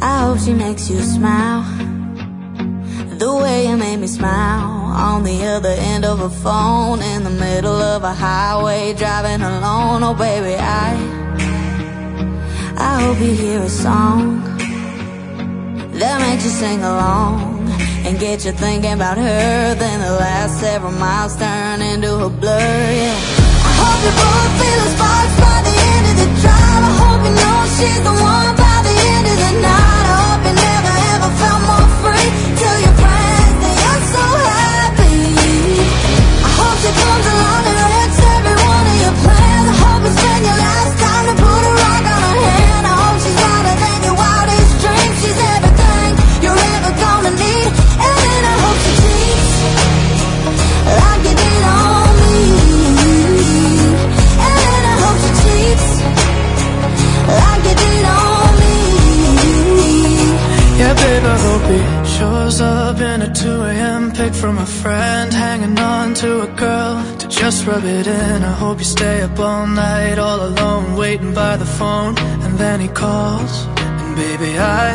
I hope she makes you smile the way you made me smile on the other end of a phone in the middle of a highway driving alone. Oh baby, I hope you hear a song that makes you sing along and get you thinking about her. Then the last several miles turn into a blur, yeah. I hope you both feel the sparks by the end of the drive. I hope you know she's the one by the end of the night. I hope you never ever felt more free. Tell your friends that you're so happy. I hope she comes along and wrecks every one of your plans. I hope you spend your last time to put a rock on her hand. I hope she's louder than your wildest dreams. She's everything you're ever gonna need. And then I hope she cheats like you did on me. And then I hope she cheats like you did on me. Yeah, babe, I hope he shows up in a 2 a.m. pic from a friend, hanging on to a girl to just rub it in. I hope you stay up all night, all alone, waiting by the phone. And then he calls, and baby,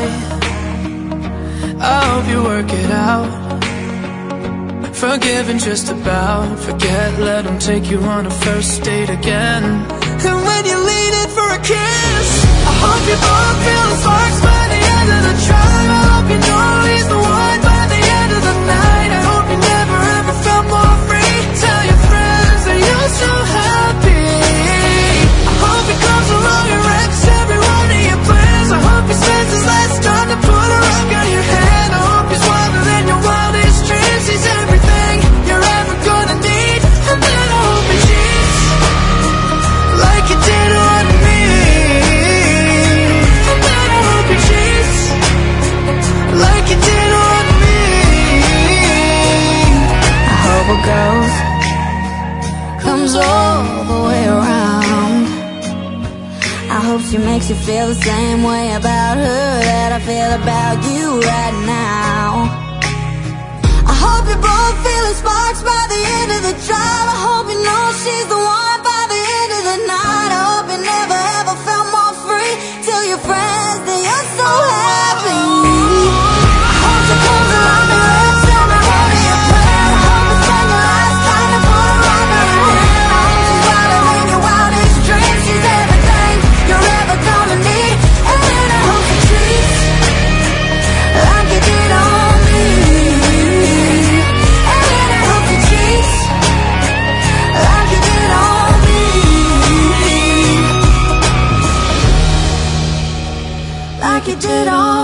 I hope you work it out. Forgive and just about forget, let him take you on a first date again. And when you lean in for a kiss, I hope you both feel the sparks by the end of the drive. I hope you know he's the one by the end of the night. I hope you never ever felt more free. Tell your friends that you're so happy. I hope he comes along and wrecks every one of your plans. I hope he spends his last time to put a rock on your hand. I hope he's wilder than your wildest dreams. He's everything you're ever gonna need. And then I hope he cheats like you did on me. And then I hope he cheats like you did on me. I hope a girl comes all the way around. I hope she makes you feel the same way about her that I feel about you right now. I hope you both feel the sparks by the end of the drive. I hope you know she's the one by the end of the night. I hope you never ever felt more free. Tell your friends that you're so happy. I hope she comes along and wrecks every one of your plans. I hope you spend your last time to put a rock on her hand. I hope she's wilder than your wildest dreams. She's everything you're ever gonna need. And then I hope she treats like you did on me. And then I hope she cheats like you did on me. Like you did on me.